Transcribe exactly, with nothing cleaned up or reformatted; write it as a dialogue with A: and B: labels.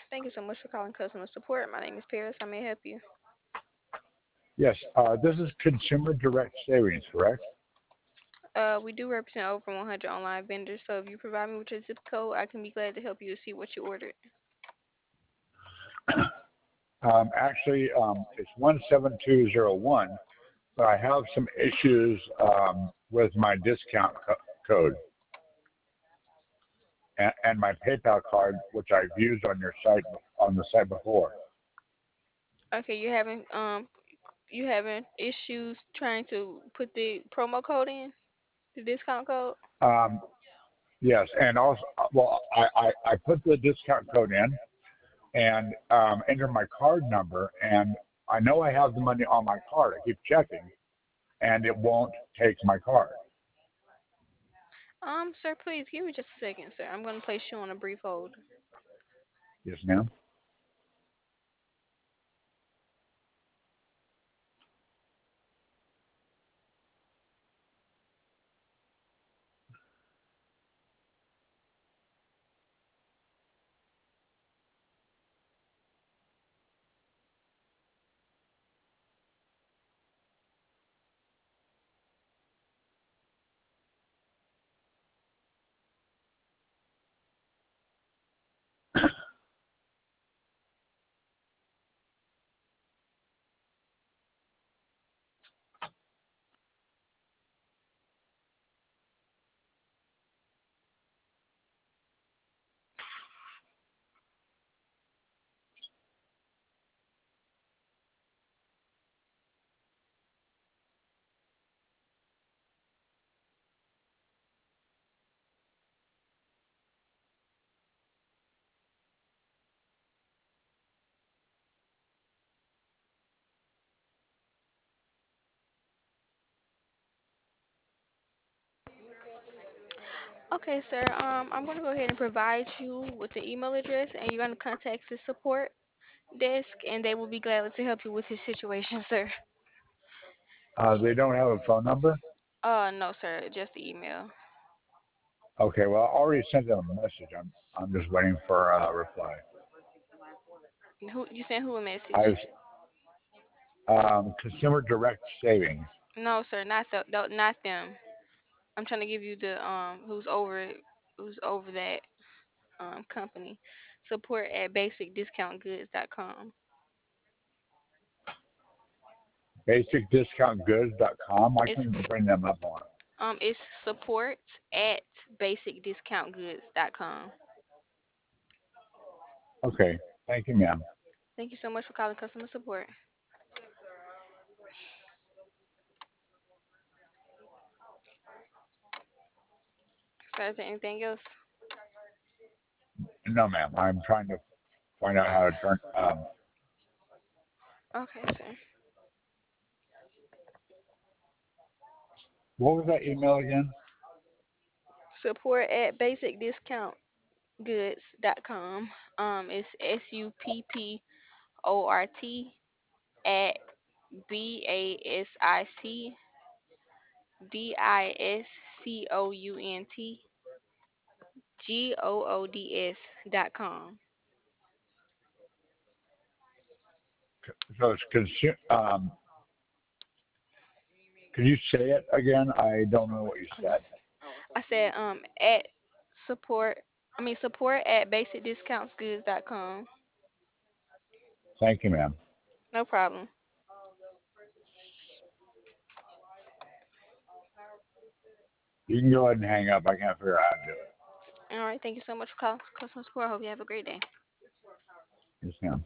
A: Thank you so much for calling customer support. My name is Paris. How may I help you?
B: Yes, uh, this is Consumer Direct Savings, correct?
A: Uh, we do represent over one hundred online vendors, so if you provide me with your zip code, I can be glad to help you to see what you ordered.
B: Um, actually, um, it's one seven two zero one, but I have some issues um, with my discount co- code and, and my PayPal card, which I've used on your site on the site before.
A: Okay, you having um you having issues trying to put the promo code in, the discount code?
B: Um, yes, and also, well, I, I, I put the discount code in and um, enter my card number, and I know I have the money on my card. I keep checking, and it won't take my card.
A: Um, sir, please give me just a second, sir. I'm going to place you on a brief hold.
B: Yes, ma'am.
A: Okay, sir. Um, I'm going to go ahead and provide you with the email address, and you're going to contact the support desk, and they will be glad to help you with your situation, sir.
B: Uh, they don't have a phone number.
A: Uh, no, sir, just the email.
B: Okay, well, I already sent them a message. I'm I'm just waiting for a reply.
A: Who you sent who a message?
B: I was um, Consumer Direct Savings.
A: No, sir, not the, the not them. I'm trying to give you the um who's over it, who's over that um company. Support at basic discount goods dot com.
B: Basic Discount Goods dot com. I
A: It's
B: can bring them up on.
A: um it's support at basic discount goods dot com.
B: Okay, thank you, ma'am.
A: Thank you so much for calling customer support. So is there anything else?
B: No, ma'am. I'm trying to find out how to turn. Um,
A: Okay, sir.
B: what was that email again?
A: Support at basic discount goods dot com. Um, it's S U P P O R T at B A S I C D I S C O U N T G O O D S dot com.
B: So it's consume. Um, can you say it again? I don't know what you
A: Oh,
B: said.
A: I said um at support. I mean support at basic discounts goods dot com.
B: Thank you, ma'am.
A: No problem.
B: You can go ahead and hang up. I can't figure out how to do it.
A: All right. Thank you so much for calling customer support. I hope you have a great day.
B: Yes, ma'am.